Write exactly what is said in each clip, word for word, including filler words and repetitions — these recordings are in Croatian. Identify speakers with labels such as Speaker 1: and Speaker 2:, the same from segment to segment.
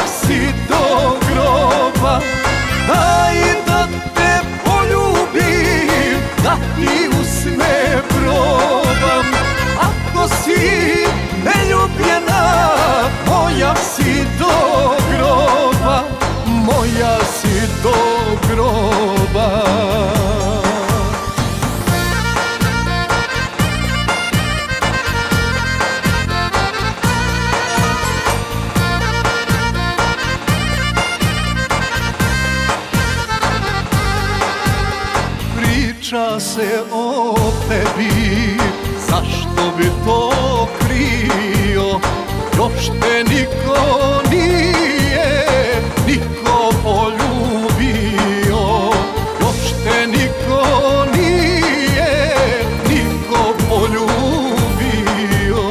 Speaker 1: si do groba. Daj da te poljubim, da ti usne probam. Ako si neljubljena, moja si do groba, moja si do groba. Priča se o tebi, zašto bi to krio? Još te niko nije, niko poljubio. Još te niko nije, niko poljubio.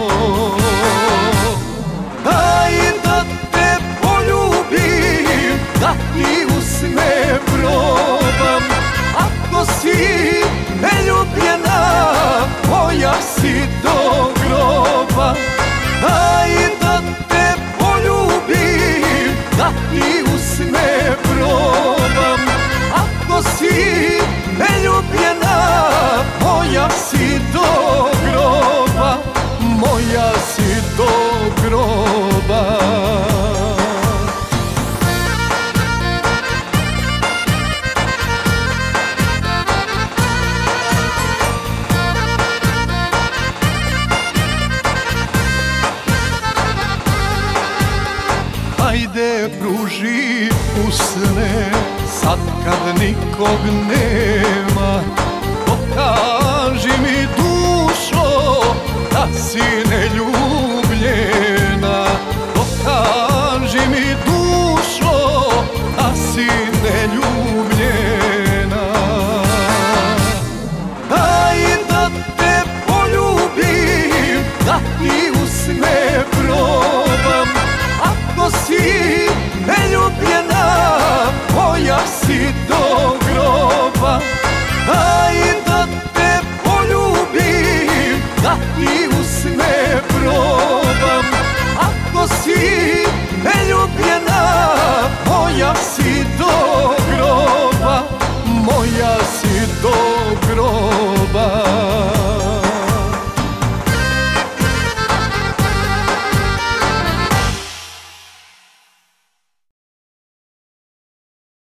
Speaker 1: Daj da te poljubim, da ti usne probam. Ako si neljubljena, moja si do groba. Daj da te poljubim, da ti usne probam. Ako si neljubljena, moja si do groba, moja si do groba. Hajde pruži usne, sad kad nikog nema. Pokaži mi dušo, da si neljubljena. Pokaži mi dušo, da si neljubljena. Daj da te poljubim, da ti usne probam. Ako si neljubljena, moja si do groba. Daj da te poljubim, da ti usne probam. Ako si neljubljena, moja si do groba, moja si do groba.